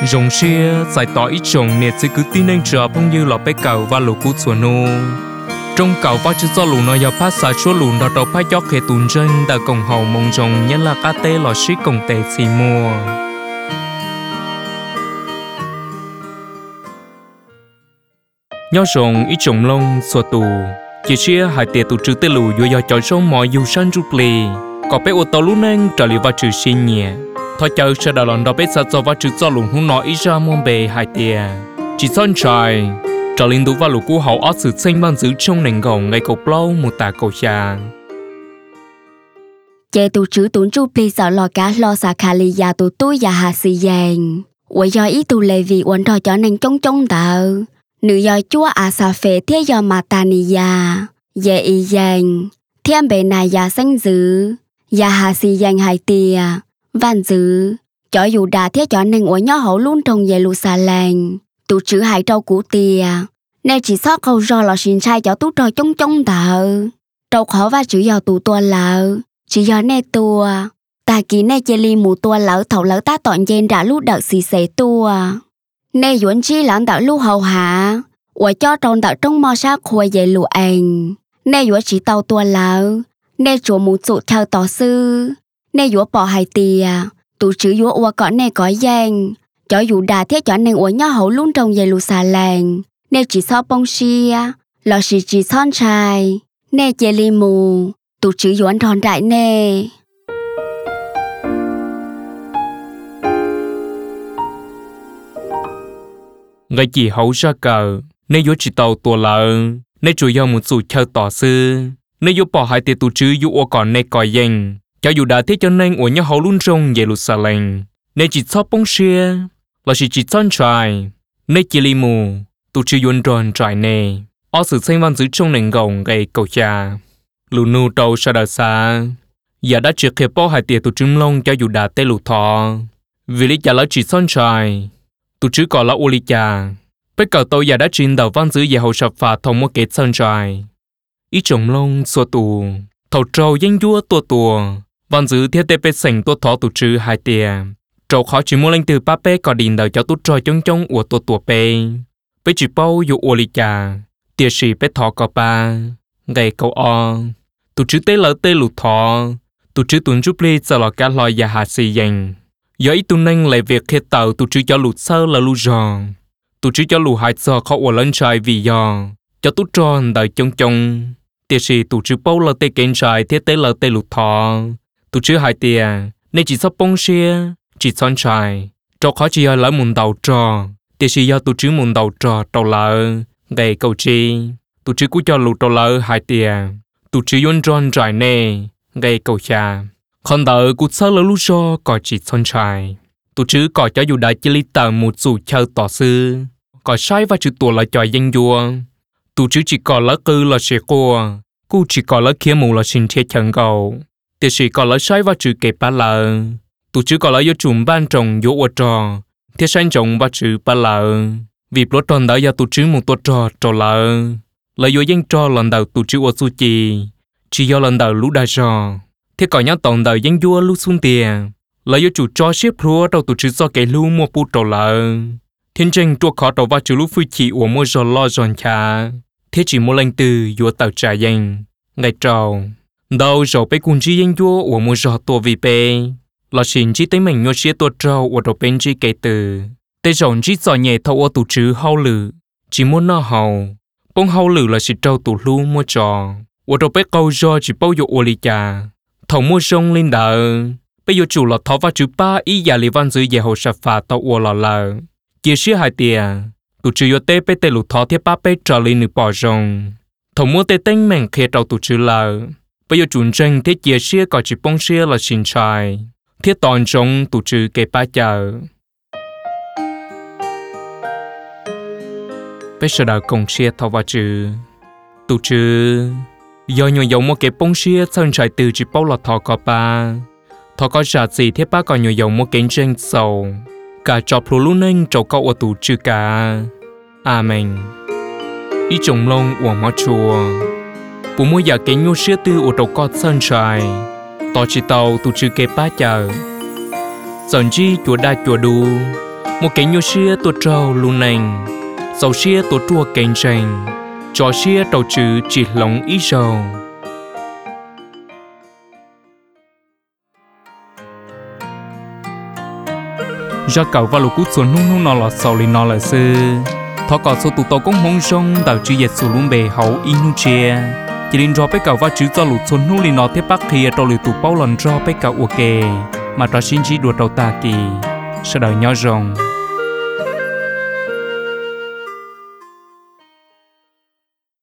rồng xia giải tỏa ít trồng nè chỉ cứ tin anh chờ phong như lọ bé cầu và lũ cú chuột nô trong cầu và chữ do lũ nó giờ phát xả chúa lũ đó đầu phát gió khề tùn chân đã cổng hậu mong rồng nhất là cá tê lọ xí cổng tê xì mùa nhớ rồng ít trồng lông xua tù chỉ xia hai tiệt tụ chữ tê lũ vừa giờ chọn sông mọi dù san rụp lì có bé ô tô lũ neng trả liệu và chữ xin nhẹ thôi chờ sẽ đào lần đó bé sẽ cho và chữ cho lũ hung nó ít ra mong bề hai tiệt chỉ son trai trả linh đủ và lũ cú hậu ở sự sinh ban giữ trong nền gồng ngày cầu lâu một tà cầu xa chế tụ chữ tụn rụp lì sợ lò cá lo xả khả lì già tụ túi già hà xì giang quay do ý tụ lệ vì uốn thọ cho nên trông tờ nữ do chúa à xà phê thế do mà ta nì già dễ y giang thiên bề này già xanh dữ già hà xì giang hai tia van dữ cho dù đã thế cho nên uốn nhỏ hậu luôn trong về lù xà làng tụ chữ hai trâu cũ tia nên chỉ sót câu do là xin sai cho tú trò trông tờ trâu khó và chữ do tụ tua lợ chỉ do nè tua ta kỹ nè chê li mù tua lỡ thầu lỡ ta tọn dên đã lúc đợt xì xế tua nè duẩn chi lãng tạo lúc hầu hạ và cho tròn tạo trong mò sát khuya về lụa ảnh nè duẩn chỉ tàu tua lỡ nè chùa mù tụ theo tỏ sư nè duẩn bỏ hai tìa tụ chữ duẩn ua có nè có giang cho dù đà thế cho nên ua nhỏ hậu luôn trong về lụa xà làng nè chỉ so bông xia lò xì chỉ son trai nè chê li mù tụ chữ duẩn tròn đại nè ngày chỉ hậu ra cờ nên yếu chỉ tàu tua lợ nên chủ yếu một số chơi tỏ sư nên yếu bỏ hai tiệt tụ chữ yếu ô còn nên coi danh cho dù đã thế cho nên ở nhà hậu luôn trong về lụt xà lành nên chỉ sót bông xia là chỉ son trai nên chỉ li mù tụ chữ yuan tròn trai nè ở sự sinh văn giữ trong nền gồng gây cầu cha lù nụ đầu sa đà sa giờ đã triệt khép bỏ hai tiệt tụ chữ lông cho dù đã tê lụt thọ vì lý cha là chỉ son trai tụ chữ còn là ô li cha bây giờ tôi giờ đã trình đầu văn giữ về hậu sập phá thông một kết son trai ít trồng lông xua tù thầu trâu danh vua tua văn giữ theo tê bê sành tua thọ tụ chữ hai tiệt trâu khó chỉ mua lên từ ba bê có điện đầu cho tụ trò trong của tua bê bây chỉ bao dụ ô li cha tiệt sĩ bê thọ có ba ngày cầu o tụ chữ tê lụt thọ tụ chữ tuần giúp li giờ là cả loài và hạt xì dành giờ ít tụ nên lại việc khi tàu tụ chữ cho lụt sơ là lụt giòn tụ chữ cho lụt hai giờ khó ở lên trời vì giò cho tụ tròn đời trong tiệt sĩ tụ chữ bao là tê kén trời thiết tê là tê lụt thọ tụ chữ hai tiệt nên chỉ sắp bông xia chỉ son trời cho khó chỉ ở lỡ mùng đầu trò tiệt sĩ do tụ chữ mùng đầu trò đầu lỡ ngày cầu chi tụ chữ cú cho lụt đầu lỡ hai tiệt tụ chữ yuan tròn trời nè ngày cầu cha còn đợi cú sơ lỡ lú cho có chỉ son trời tụ chữ có cho dù đại chỉ lý tờ một dù chơi tỏ sư có sai và chữ tuổi là trò danh vua tụ chữ chỉ có lỡ cư là sẽ cua cú chỉ có lỡ kia mù là xin thiết chẳng cầu tiệt sĩ có lỡ sai và chữ kể ba lỡ tụ chữ có lỡ do chùm ban trồng vô ô trò thiết sang trồng và chữ ba lỡ vì lúa tròn đã do tụ chữ một tổ trò lỡ lợi vô danh trò lần đầu tụ chữ ô su chỉ do lần đầu lú đa trò thế còn nhớ tổng đời danh vua lú xuân tiền lợi do chủ cho xếp rùa đầu tụ chữ do kẻ lú mua pu trò lỡ thiên tranh chua khó đầu và chữ lú phi chỉ của mua giò lo giòn chả thế chỉ mua lanh từ vua tàu trả danh ngày trầu đầu rồi bé cùng chi danh vua của mua giò tua vì bé là xin chỉ tới mình nhớ xía tua trâu của đầu bên chi kể từ tới rộng chỉ giò nhẹ thâu ở tụ chữ hậu lử chỉ muốn nó hậu bông hậu lử là chỉ trâu tụ lú mua trò của đầu bé câu do chỉ bao nhiêu ô li trà thầu mua sông lên đờ bây giờ chủ là thọ và chữ ba ý giả lý văn dưới về hồ sập phá tàu ô lờ chia sẻ hai tiền tụ chữ yo tê bê tê lụt thọ thiết ba bê trở lên nửa bỏ rồng thầu mua tê tên mèn khé trâu tụ chữ lờ bây giờ chuẩn tranh thiết chia sẻ có chỉ bông sẻ là xin trai thiết toàn trong tụ chữ kê ba chờ bây giờ đã cùng sẻ thọ và chữ tụ chữ do nhiều dòng một cái bông sẻ sơn trái từ chỉ bao là thọ có ba thọ có trả gì thiết ba còn nhiều dòng một cái tranh sầu cả chọc lúa nên trâu câu ở tủ chữ cả amen ý trồng lông của má chùa bố mua giả cái nhô xía tư ở trâu con sơn trái tỏ chỉ tàu tủ chữ kê ba chờ dần chi chùa đa chùa đu một cái nhô xia tua trâu luôn nành dầu xia tua chua cành tranh cho xia trâu chữ chỉ lóng ý dầu do cậu vào lục cút xuống nung nọ lọt sầu lên nọ là sư thọ cọ số tụ tàu cũng mong sông tạo chữ dệt xuống luôn bề hậu in nu chia chỉ linh cho bé cậu vào chữ cho lục xuống nung lên nọ thế bắc kia trâu lục tụ bao lần cho bé cậu ok mà trò xin chỉ đùa trâu ta kỳ sau đời nhỏ rồng